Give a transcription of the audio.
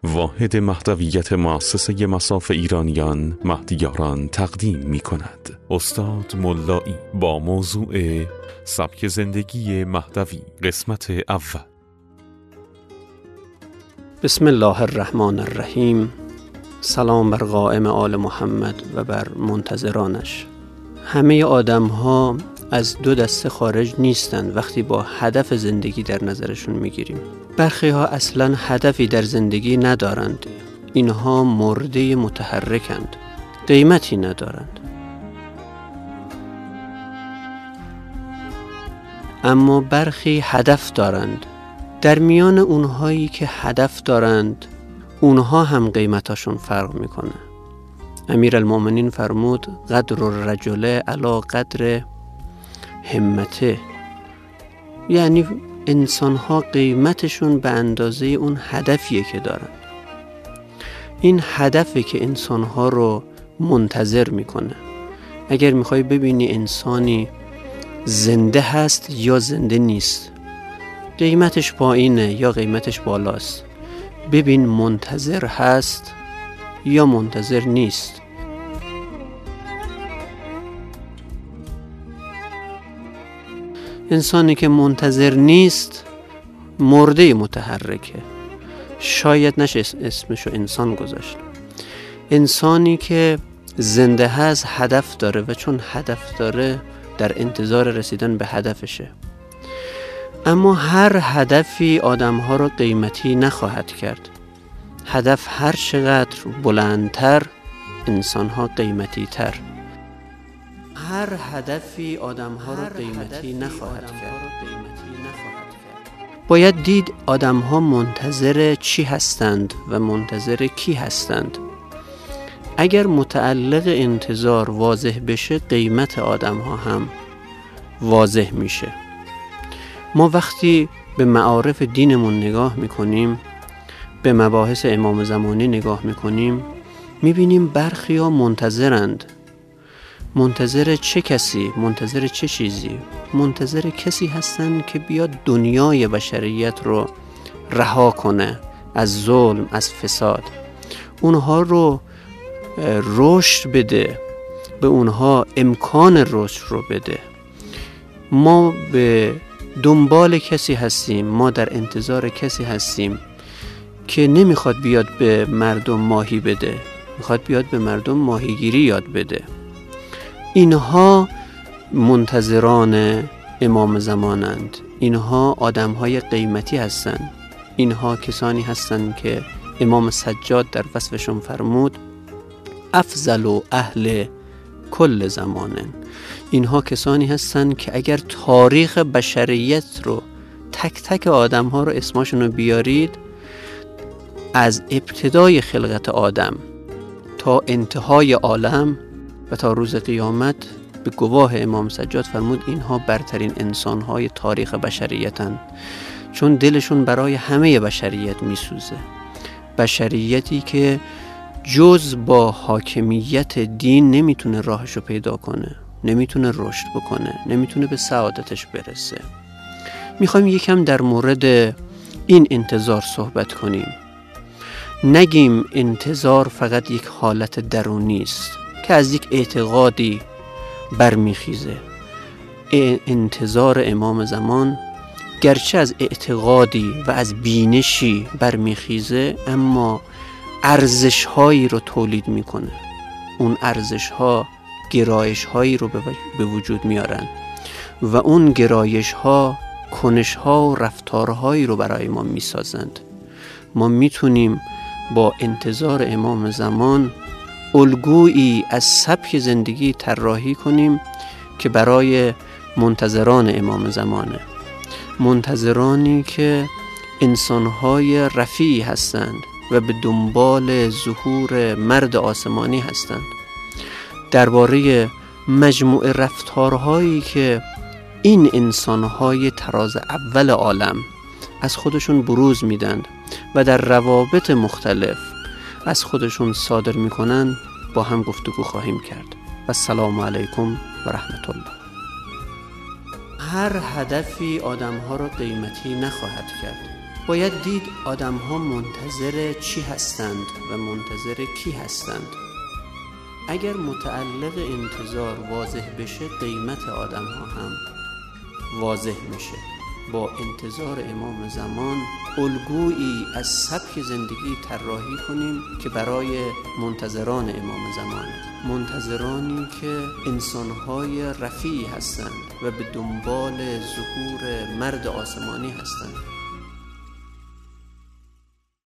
واحد مهدویت مؤسسه مصاف ایرانیان مهدیاران تقدیم می کند. استاد ملایی با موضوع سبک زندگی مهدوی، قسمت اول. بسم الله الرحمن الرحیم. سلام بر قائم آل محمد و بر منتظرانش. همه آدم ها از دو دسته خارج نیستند وقتی با هدف زندگی در نظرشون میگیریم. برخی ها اصلا هدفی در زندگی ندارند. اینها مرده متحرکند، قیمتی ندارند. اما برخی هدف دارند. در میان اونهایی که هدف دارند، اونها هم قیمتاشون فرق میکنه. امیرالمومنین فرمود قدر الرجل علی قدر همته، یعنی انسان‌ها قیمتشون به اندازه اون هدفیه که دارن. این هدفی که انسان‌ها رو منتظر میکنه. اگر میخوای ببینی انسانی زنده هست یا زنده نیست، قیمتش پایینه یا قیمتش بالاست، ببین منتظر هست یا منتظر نیست. انسانی که منتظر نیست مرده متحرکه، شاید نشه اسمشو انسان گذاشت. انسانی که زنده هست هدف داره و چون هدف داره در انتظار رسیدن به هدفشه. اما هر هدفی آدمها رو قیمتی نخواهد کرد. هدف هر چقدر بلندتر، انسانها قیمتی تر. هر هدفی آدمها رو قیمتی نخواهد کرد. باید دید آدمها منتظر چی هستند و منتظر کی هستند. اگر متعلق انتظار واضح بشه، قیمت آدمها هم واضح میشه. ما وقتی به معارف دینمون نگاه میکنیم، به مباحث امام زمانی نگاه میکنیم، میبینیم برخی ها منتظرند. منتظر چه کسی؟ منتظر چه چیزی؟ منتظر کسی هستن که بیاد دنیای بشریت رو رها کنه از ظلم، از فساد، اونها رو رشد بده، به اونها امکان رشد رو بده. ما به دنبال کسی هستیم، ما در انتظار کسی هستیم که نمیخواد بیاد به مردم ماهی بده، میخواد بیاد به مردم ماهیگیری یاد بده. اینها منتظران امام زمانند. اینها آدمهای قیمتی هستند. اینها کسانی هستند که امام سجاد در وصفشون فرمود افضل اهل کل زمانن. اینها کسانی هستند که اگر تاریخ بشریت رو تک تک آدمها رو اسمشون رو بیارید، از ابتدای خلقت آدم تا انتهای عالم و تا روز قیامت، به گواه امام سجاد فرمود اینها برترین انسانهای تاریخ بشریتن، چون دلشون برای همه بشریت میسوزه. بشریتی که جز با حاکمیت دین نمیتونه راهشو پیدا کنه، نمیتونه رشد بکنه، نمیتونه به سعادتش برسه. میخوایم یکم در مورد این انتظار صحبت کنیم. نگیم انتظار فقط یک حالت درونی است که از یک اعتقادی برمیخیزه. انتظار امام زمان گرچه از اعتقادی و از بینشی برمیخیزه، اما ارزش هایی رو تولید میکنه. اون ارزش ها گرایش هایی رو به وجود میارن و اون گرایش ها کنش ها و رفتارهایی رو برای ما میسازند. ما میتونیم با انتظار امام زمان الگویی از سبک زندگی طراحی کنیم که برای منتظران امام زمانه. منتظرانی که انسانهای رفیعی هستند و به دنبال ظهور مرد آسمانی هستند. درباره مجموعه رفتارهایی که این انسانهای تراز اول عالم از خودشون بروز میدند و در روابط مختلف از خودشون صادر میکنن با هم گفتگو خواهیم کرد. و السلام علیکم و رحمت الله. هر هدفی آدمها رو قیمتی نخواهد کرد. باید دید آدم ها منتظر چی هستند و منتظر کی هستند. اگر متعلق انتظار واضح بشه، قیمت آدم ها هم واضح میشه. با انتظار امام زمان الگویی از سبک زندگی طراحی کنیم که برای منتظران امام زمانه، منتظرانی که انسانهای رفیعی هستند و به دنبال ظهور مرد آسمانی هستند.